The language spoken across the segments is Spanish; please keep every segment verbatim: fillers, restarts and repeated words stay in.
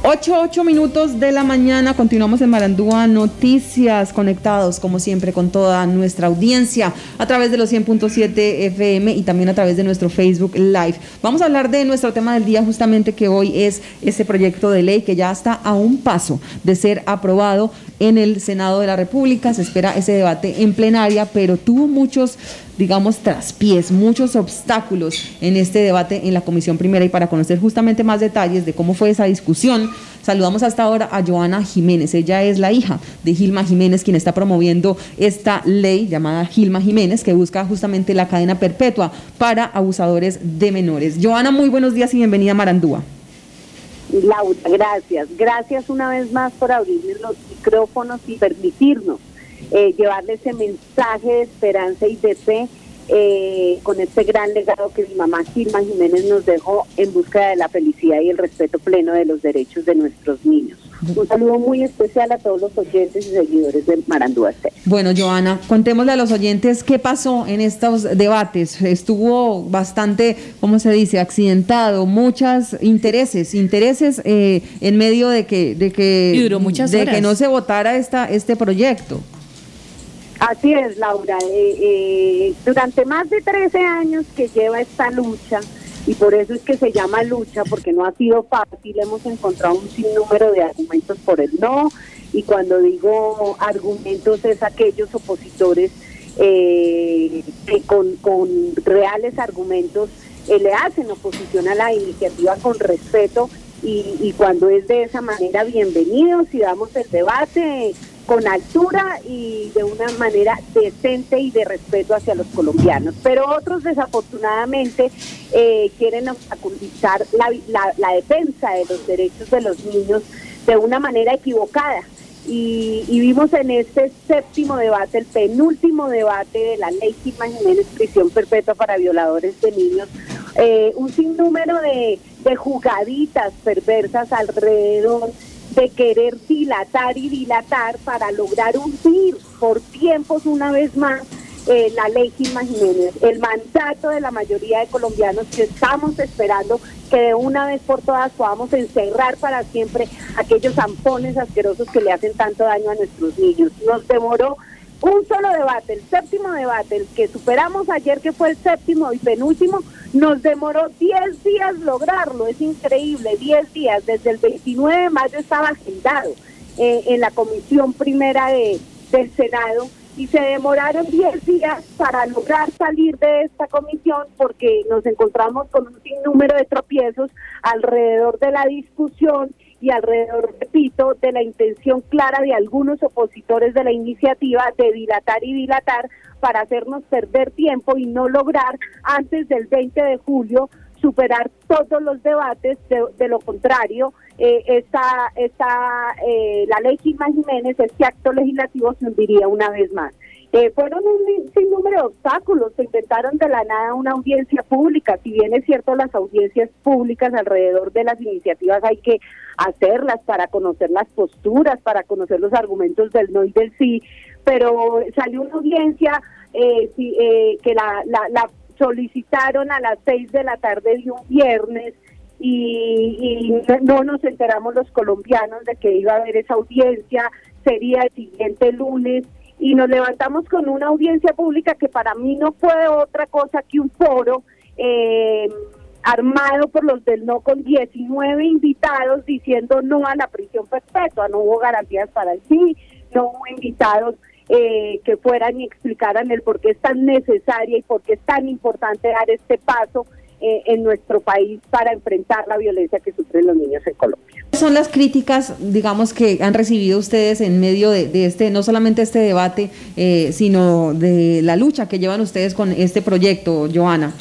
Ocho, ocho minutos de la mañana, continuamos en Marandúa Noticias, conectados como siempre con toda nuestra audiencia a través de los cien punto siete F M y también a través de nuestro Facebook Live. Vamos a hablar de nuestro tema del día, justamente que hoy es ese proyecto de ley que ya está a un paso de ser aprobado en el Senado de la República. Se espera ese debate en plenaria, pero tuvo muchos, digamos, traspiés, muchos obstáculos en este debate en la Comisión Primera, y para conocer justamente más detalles de cómo fue esa discusión, saludamos hasta ahora a Joana Jiménez. Ella es la hija de Gilma Jiménez, quien está promoviendo esta ley llamada Gilma Jiménez, que busca justamente la cadena perpetua para abusadores de menores. Joana, muy buenos días y bienvenida a Marandúa. Laura, gracias. Gracias una vez más por abrirme los micrófonos y permitirnos eh, llevarle ese mensaje de esperanza y de fe eh, con este gran legado que mi mamá Gilma Jiménez nos dejó en búsqueda de la felicidad y el respeto pleno de los derechos de nuestros niños. Un saludo muy especial a todos los oyentes y seguidores de Marandúa Estéreo. Bueno, Joana, contémosle a los oyentes qué pasó en estos debates. Estuvo bastante, ¿cómo se dice?, accidentado, muchos intereses, intereses eh, en medio de que, de que, y duró muchas de horas. que no se votara esta, este proyecto. Así es, Laura. Eh, eh, durante más de trece años que lleva esta lucha, y por eso es que se llama lucha, porque no ha sido fácil, hemos encontrado un sinnúmero de argumentos por el no, y cuando digo argumentos es aquellos opositores eh, que con, con reales argumentos eh, le hacen oposición a la iniciativa con respeto, y, y cuando es de esa manera, bienvenidos, y damos el debate con altura y de una manera decente y de respeto hacia los colombianos. Pero otros, desafortunadamente, eh, quieren obstaculizar la, la, la defensa de los derechos de los niños de una manera equivocada. Y, y vimos en este séptimo debate, el penúltimo debate de la ley Gilma Jiménez, prisión perpetua para violadores de niños, eh, un sinnúmero de, de jugaditas perversas alrededor de querer dilatar y dilatar para lograr hundir por tiempos una vez más eh, la ley Gilma Jiménez, el mandato de la mayoría de colombianos que estamos esperando que de una vez por todas podamos encerrar para siempre aquellos zampones asquerosos que le hacen tanto daño a nuestros niños. Nos demoró un solo debate, el séptimo debate, el que superamos ayer, que fue el séptimo y penúltimo, nos demoró diez días lograrlo. Es increíble, diez días, desde el veintinueve de mayo estaba agendado eh, en la Comisión Primera de, del Senado, y se demoraron diez días para lograr salir de esta comisión porque nos encontramos con un sinnúmero de tropiezos alrededor de la discusión y alrededor, repito, de la intención clara de algunos opositores de la iniciativa de dilatar y dilatar para hacernos perder tiempo y no lograr antes del veinte de julio superar todos los debates. De, de lo contrario, eh, esta, esta, eh, la ley Gilma Jiménez, este acto legislativo, se hundiría una vez más. Eh, fueron un sinnúmero de obstáculos, se inventaron de la nada una audiencia pública. Si bien es cierto, las audiencias públicas alrededor de las iniciativas hay que hacerlas para conocer las posturas, para conocer los argumentos del no y del sí, pero salió una audiencia eh, si, eh, que la, la, la solicitaron a las seis de la tarde de un viernes, y, y no nos enteramos los colombianos de que iba a haber esa audiencia, sería el siguiente lunes, y nos levantamos con una audiencia pública que para mí no fue otra cosa que un foro eh, armado por los del no, con diecinueve invitados diciendo no a la prisión perpetua. No hubo garantías para el sí, no hubo invitados eh, que fueran y explicaran el por qué es tan necesaria y por qué es tan importante dar este paso eh, en nuestro país para enfrentar la violencia que sufren los niños en Colombia. Son las críticas, digamos, que han recibido ustedes en medio de, de este, no solamente este debate, eh, sino de la lucha que llevan ustedes con este proyecto, Joana?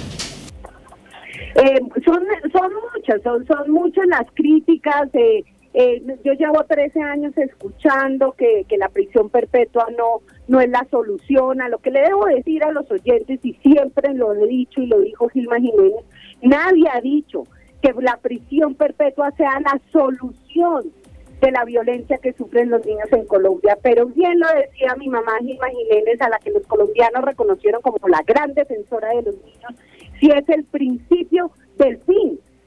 Eh, son son muchas, son son muchas las críticas. Eh, eh, yo llevo trece años escuchando que, que la prisión perpetua no no es la solución. A lo que le debo decir a los oyentes, y siempre lo he dicho y lo dijo Gilma Jiménez, nadie ha dicho que la prisión perpetua sea la solución de la violencia que sufren los niños en Colombia, pero bien lo decía mi mamá Gilma Jiménez, a la que los colombianos reconocieron como la gran defensora de los niños, si es el principio del fin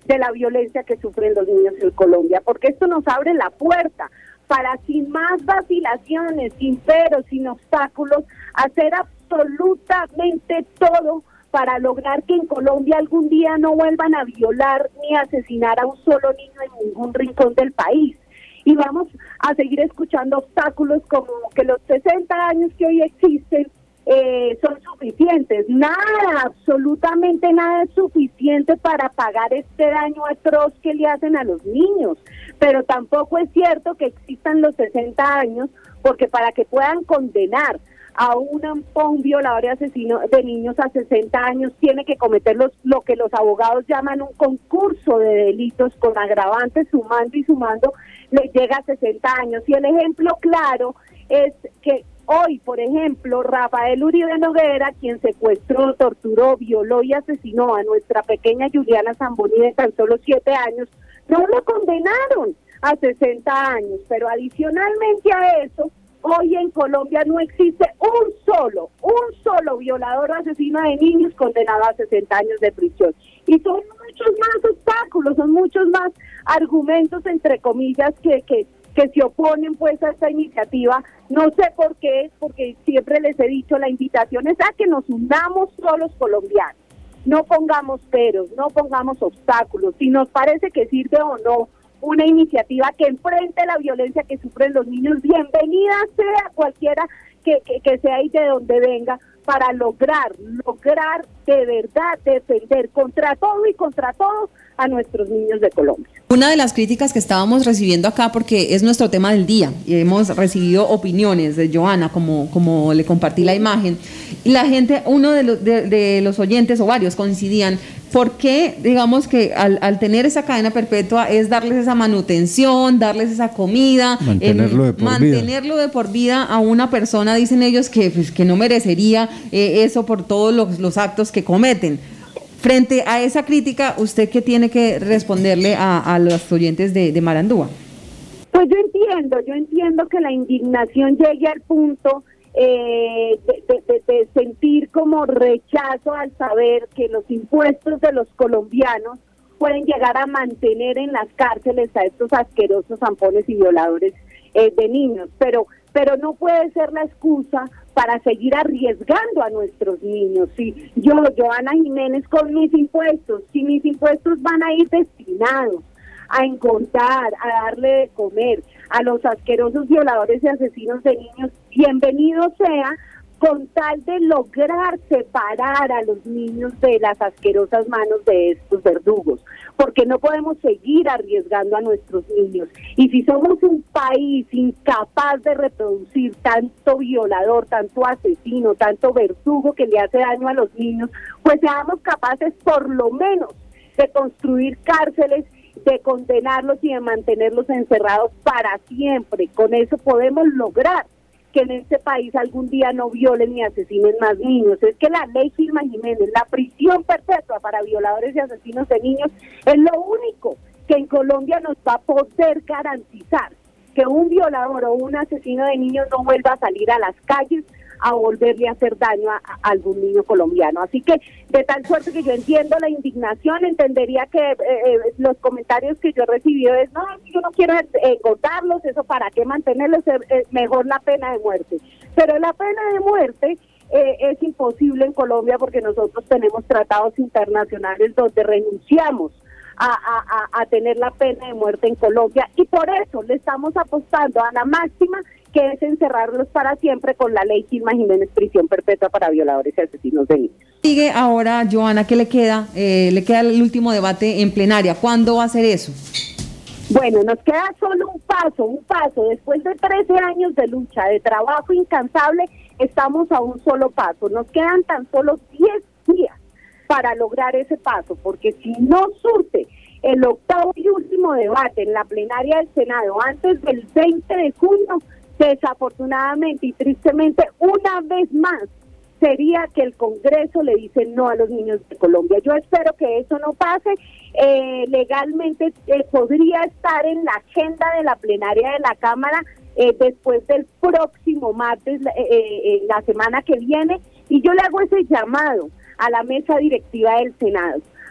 de la violencia que sufren los niños en Colombia, porque esto nos abre la puerta para, sin más vacilaciones, sin peros, sin obstáculos, hacer absolutamente todo para lograr que en Colombia algún día no vuelvan a violar ni a asesinar a un solo niño en ningún rincón del país. Y vamos a seguir escuchando obstáculos como que los sesenta años que hoy existen eh, son suficientes. Nada, absolutamente nada es suficiente para pagar este daño atroz que le hacen a los niños. Pero tampoco es cierto que existan los sesenta años, porque para que puedan condenar a un, a un violador y asesino de niños a sesenta años tiene que cometer los, lo que los abogados llaman un concurso de delitos con agravantes, sumando y sumando, le llega a sesenta años. Y el ejemplo claro es que hoy, por ejemplo, Rafael Uribe Noguera, quien secuestró, torturó, violó y asesinó a nuestra pequeña Juliana Zamboni de tan solo siete años, no lo condenaron a sesenta años, pero adicionalmente a eso, hoy en Colombia no existe un solo, un solo violador o asesino de niños condenado a sesenta años de prisión. Y son muchos más obstáculos, son muchos más argumentos, entre comillas, que, que, que se oponen pues a esta iniciativa. No sé por qué, porque siempre les he dicho, la invitación es a que nos unamos todos los colombianos. No pongamos peros, no pongamos obstáculos. Si nos parece que sirve o no una iniciativa que enfrente la violencia que sufren los niños, bienvenida sea cualquiera que, que, que sea y de donde venga, para lograr, lograr de verdad defender contra todo y contra todos a nuestros niños de Colombia. Una de las críticas que estábamos recibiendo acá, porque es nuestro tema del día, y hemos recibido opiniones de Johanna, como, como le compartí la imagen, y la gente, uno de los, de, de los oyentes o varios coincidían, ¿por qué, digamos que al, al tener esa cadena perpetua es darles esa manutención, darles esa comida, mantenerlo, eh, de, por mantenerlo vida. de por vida a una persona, dicen ellos, que, pues, que no merecería eh, eso por todos los, los actos que cometen? Frente a esa crítica, ¿usted qué tiene que responderle a, a los oyentes de, de Marandúa? Pues yo entiendo, yo entiendo que la indignación llegue al punto eh, de, de, de, de sentir como rechazo al saber que los impuestos de los colombianos pueden llegar a mantener en las cárceles a estos asquerosos zampones y violadores eh, de niños, pero pero no puede ser la excusa para seguir arriesgando a nuestros niños. Si yo, Johanna Jiménez, con mis impuestos, si mis impuestos van a ir destinados a encontrar, a darle de comer a los asquerosos violadores y asesinos de niños, bienvenido sea, con tal de lograr separar a los niños de las asquerosas manos de estos verdugos, porque no podemos seguir arriesgando a nuestros niños. Y si somos un país incapaz de reproducir tanto violador, tanto asesino, tanto verdugo que le hace daño a los niños, pues seamos capaces por lo menos de construir cárceles, de condenarlos y de mantenerlos encerrados para siempre. Con eso podemos lograr que en este país algún día no violen ni asesinen más niños. Es que la ley Gilma Jiménez, la prisión perpetua para violadores y asesinos de niños, es lo único que en Colombia nos va a poder garantizar que un violador o un asesino de niños no vuelva a salir a las calles a volverle a hacer daño a, a algún niño colombiano. Así que, de tal suerte que yo entiendo la indignación, entendería que eh, eh, los comentarios que yo he recibido es, no, yo no quiero eh, cortarlos, eso para qué mantenerlos, es eh, mejor la pena de muerte. Pero la pena de muerte eh, es imposible en Colombia porque nosotros tenemos tratados internacionales donde renunciamos A, a, a tener la pena de muerte en Colombia, y por eso le estamos apostando a la máxima, que es encerrarlos para siempre con la ley Gilma Jiménez, prisión perpetua para violadores y asesinos de niños. Sigue ahora, Johanna, ¿qué le queda? Eh, le queda el último debate en plenaria. ¿Cuándo va a ser eso? Bueno, nos queda solo un paso, un paso. Después de trece años de lucha, de trabajo incansable, estamos a un solo paso. Nos quedan tan solo diez días para lograr ese paso, porque si no surte el octavo y último debate en la plenaria del Senado antes del veinte de junio, desafortunadamente y tristemente, una vez más, sería que el Congreso le dice no a los niños de Colombia. Yo espero que eso no pase. Eh, legalmente eh, podría estar en la agenda de la plenaria de la Cámara eh, después del próximo martes, eh, eh, la semana que viene, y yo le hago ese llamado a la mesa directiva del Senado,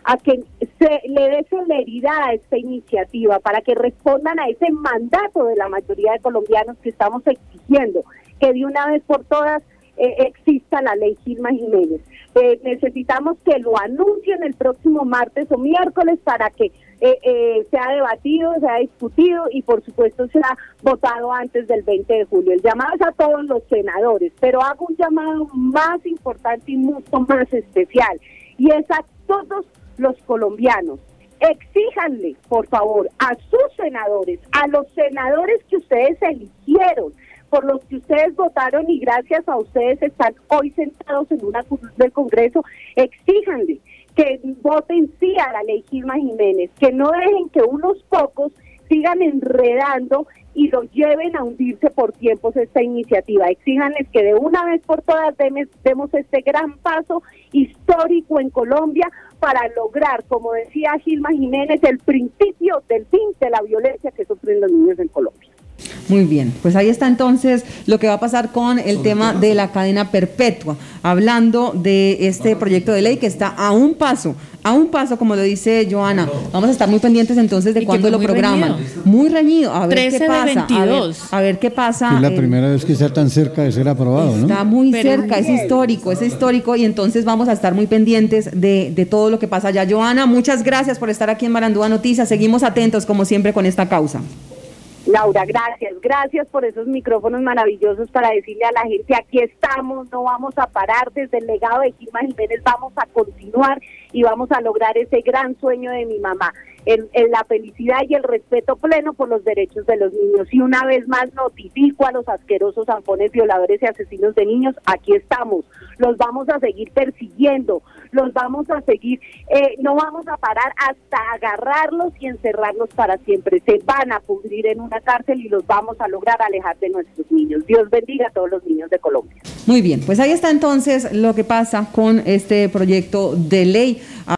a que se le dé celeridad a esta iniciativa para que respondan a ese mandato de la mayoría de colombianos que estamos exigiendo que de una vez por todas eh, exista la ley Gilma Jiménez. Eh, necesitamos que lo anuncien el próximo martes o miércoles para que eh, eh, sea debatido, sea discutido y por supuesto sea votado antes del veinte de julio. El llamado es a todos los senadores, pero hago un llamado más importante y mucho más especial, y es a todos los colombianos. Exíjanle, por favor, a sus senadores, a los senadores que ustedes eligieron, por los que ustedes votaron y gracias a ustedes están hoy sentados en una curul del Congreso, exíjanle que voten sí a la ley Gilma Jiménez, que no dejen que unos pocos sigan enredando y lo lleven a hundirse por tiempos esta iniciativa. Exíjanles que de una vez por todas demos este gran paso histórico en Colombia para lograr, como decía Gilma Jiménez, el principio del fin de la violencia que sufren los niños en Colombia. Muy bien, pues ahí está entonces lo que va a pasar con el tema de la cadena perpetua, hablando de este proyecto de ley que está a un paso, a un paso, como lo dice Joana. Vamos a estar muy pendientes entonces de cuándo lo programan. Reñido. Muy reñido, a ver qué pasa, a ver, a ver qué pasa. Es la eh, primera vez que está tan cerca de ser aprobado, ¿no? Está muy Pero cerca, es histórico, es histórico y entonces vamos a estar muy pendientes de, de todo lo que pasa allá. Joana, muchas gracias por estar aquí en Barandúa Noticias, seguimos atentos como siempre con esta causa. Laura, gracias, gracias por esos micrófonos maravillosos para decirle a la gente, aquí estamos, no vamos a parar, desde el legado de Gilma Jiménez vamos a continuar y vamos a lograr ese gran sueño de mi mamá, en, en la felicidad y el respeto pleno por los derechos de los niños. Y una vez más notifico a los asquerosos zampones violadores y asesinos de niños, aquí estamos, los vamos a seguir persiguiendo, los vamos a seguir, eh, no vamos a parar hasta agarrarlos y encerrarlos para siempre. Se van a pudrir en una cárcel y los vamos a lograr alejar de nuestros niños. Dios bendiga a todos los niños de Colombia. Muy bien, pues ahí está entonces lo que pasa con este proyecto de ley.